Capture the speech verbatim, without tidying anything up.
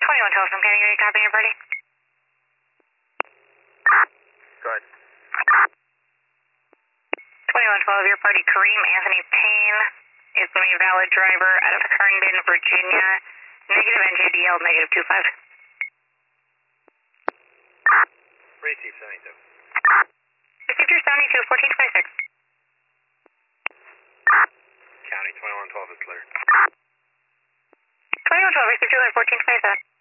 twenty-one twelve from County, you copy your party? Go ahead. twenty-one twelve, your party, Kareem Anthony Payne, is going to be a valid driver out of Herndon, Virginia. Negative N J D L, negative two five. Receive seventy-two. Received your seventy-two, fourteen twenty-six. County twenty-one twelve is clear. twenty-one twelve, received your fourteen twenty-seven.